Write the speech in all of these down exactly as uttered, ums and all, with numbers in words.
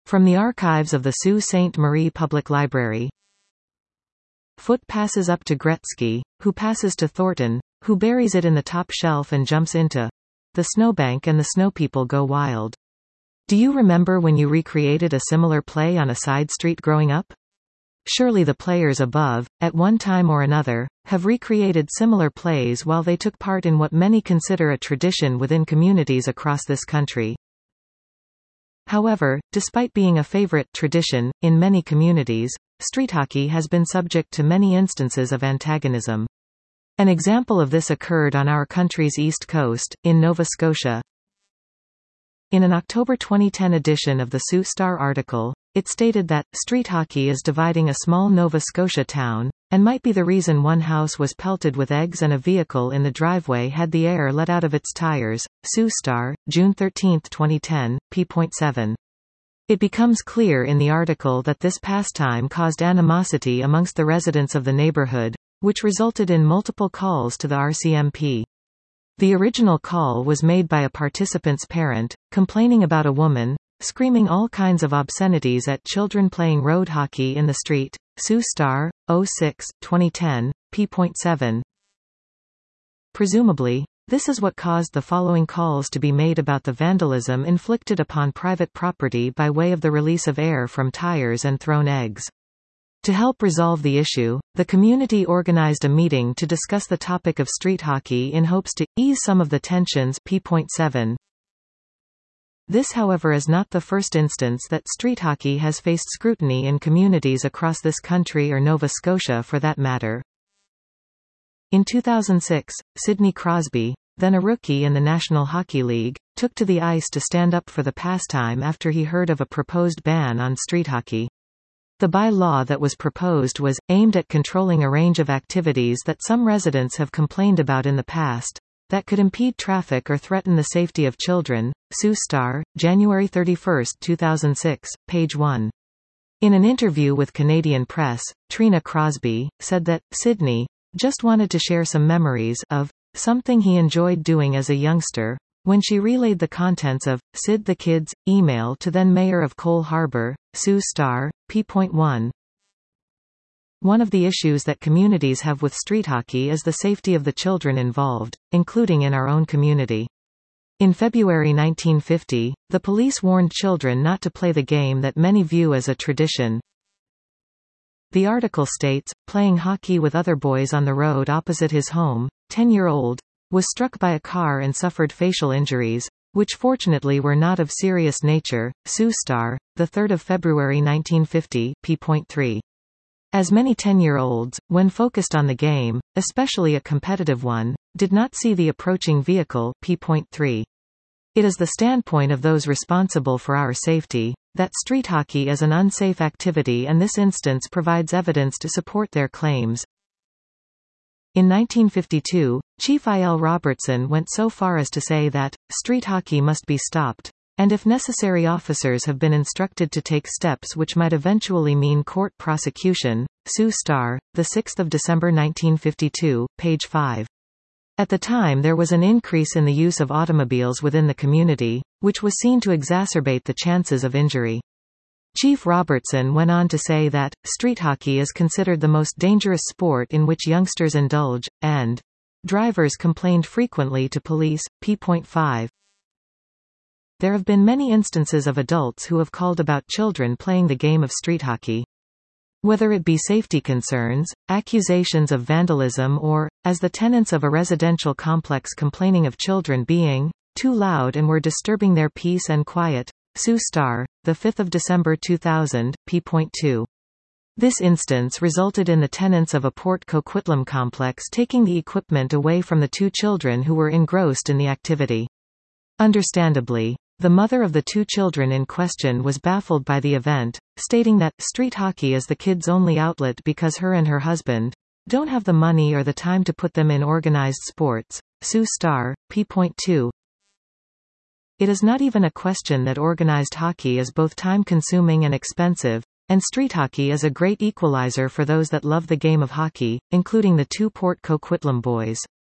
From the archives of the Sault Ste. Marie Public Library. Foot passes up to Gretzky, who passes to Thornton, who buries it in the top shelf and jumps into the snowbank, and the snowpeople go wild. Do you remember when you recreated a similar play on a side street growing up? Surely the players above, at one time or another, have recreated similar plays while they took part in what many consider a tradition within communities across this country. However, despite being a favorite tradition in many communities, street hockey has been subject to many instances of antagonism. An example of this occurred on our country's east coast, in Nova Scotia. In an October twenty ten edition of the Sault Star article, it stated that street hockey is dividing a small Nova Scotia town, and might be the reason one house was pelted with eggs and a vehicle in the driveway had the air let out of its tires. Sault Star, June thirteenth twenty ten, p seven. It becomes clear in the article that this pastime caused animosity amongst the residents of the neighborhood, which resulted in multiple calls to the R C M P. The original call was made by a participant's parent, complaining about a woman screaming all kinds of obscenities at children playing road hockey in the street. Sault Star, oh six, twenty ten, p seven. Presumably, this is what caused the following calls to be made about the vandalism inflicted upon private property by way of the release of air from tires and thrown eggs. To help resolve the issue, the community organized a meeting to discuss the topic of street hockey in hopes to ease some of the tensions. p seven. This, however, is not the first instance that street hockey has faced scrutiny in communities across this country or Nova Scotia for that matter. In two thousand six, Sidney Crosby, then a rookie in the National Hockey League, took to the ice to stand up for the pastime after he heard of a proposed ban on street hockey. The by-law that was proposed was aimed at controlling a range of activities that some residents have complained about in the past, that could impede traffic or threaten the safety of children. Sault Star, January thirty-first two thousand six, page one. In an interview with Canadian Press, Trina Crosby said that Sidney just wanted to share some memories of something he enjoyed doing as a youngster, when she relayed the contents of Sid the Kid's email to then Mayor of Cole Harbour. Sault Star, p one. One of the issues that communities have with street hockey is the safety of the children involved, including in our own community. In February nineteen fifty, the police warned children not to play the game that many view as a tradition. The article states, playing hockey with other boys on the road opposite his home, ten-year-old, was struck by a car and suffered facial injuries, which fortunately were not of serious nature. Sault Star, the third of February nineteen fifty, p three. As many ten-year-olds, when focused on the game, especially a competitive one, did not see the approaching vehicle. p three. It is the standpoint of those responsible for our safety, that street hockey is an unsafe activity, and this instance provides evidence to support their claims. In nineteen fifty-two, Chief I L Robertson went so far as to say that street hockey must be stopped, and if necessary officers have been instructed to take steps which might eventually mean court prosecution. Sault Star, the sixth of December nineteen fifty-two, page five. At the time there was an increase in the use of automobiles within the community, which was seen to exacerbate the chances of injury. Chief Robertson went on to say that street hockey is considered the most dangerous sport in which youngsters indulge, and drivers complained frequently to police. p five. There have been many instances of adults who have called about children playing the game of street hockey. Whether it be safety concerns, accusations of vandalism, or, as the tenants of a residential complex complaining of children being too loud and were disturbing their peace and quiet. Sault Star, the fifth of December two thousand, p two. This instance resulted in the tenants of a Port Coquitlam complex taking the equipment away from the two children who were engrossed in the activity. Understandably, the mother of the two children in question was baffled by the event, stating that street hockey is the kids' only outlet because her and her husband don't have the money or the time to put them in organized sports. Sault Star, p two. It is not even a question that organized hockey is both time-consuming and expensive, and street hockey is a great equalizer for those that love the game of hockey, including the two Port Coquitlam boys.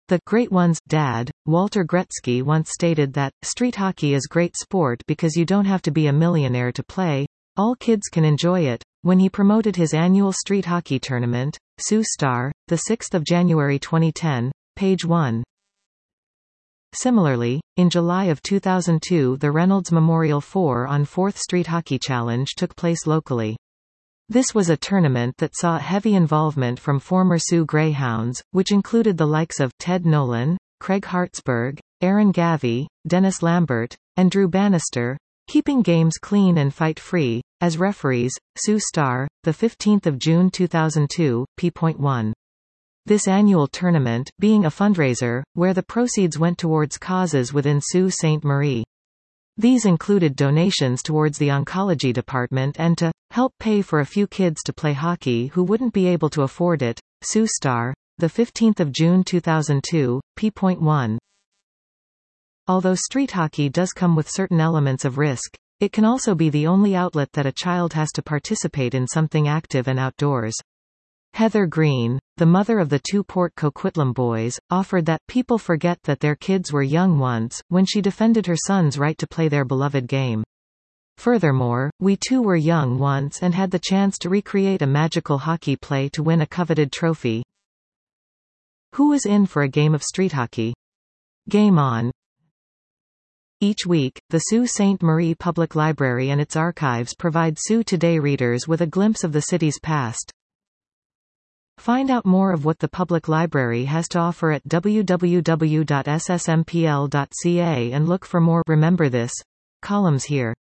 The Great Ones dad, Walter Gretzky, once stated that, street hockey is great sport because you don't have to be a millionaire to play, all kids can enjoy it, when he promoted his annual street hockey tournament, Sioux Star, the sixth of January twenty ten, page one. Similarly, in July of two thousand two the Reynolds Memorial four on fourth Street Hockey Challenge took place locally. This was a tournament that saw heavy involvement from former Sioux Greyhounds, which included the likes of Ted Nolan, Craig Hartsburg, Aaron Gavey, Dennis Lambert, and Drew Bannister, keeping games clean and fight-free. As referees, Sioux Star, the fifteenth of June two thousand two, p one. This annual tournament, being a fundraiser, where the proceeds went towards causes within Sault Ste. Marie. These included donations towards the oncology department and to help pay for a few kids to play hockey who wouldn't be able to afford it. Sioux Star, the fifteenth of June two thousand two, p one. Although street hockey does come with certain elements of risk, it can also be the only outlet that a child has to participate in something active and outdoors. Heather Green, the mother of the two Port Coquitlam boys, offered that people forget that their kids were young once, when she defended her son's right to play their beloved game. Furthermore, we too were young once and had the chance to recreate a magical hockey play to win a coveted trophy. Who is in for a game of street hockey? Game on! Each week, the Sault Ste. Marie Public Library and its archives provide Sioux Today readers with a glimpse of the city's past. Find out more of what the public library has to offer at w w w dot s s m p l dot c a and look for more Remember This columns here.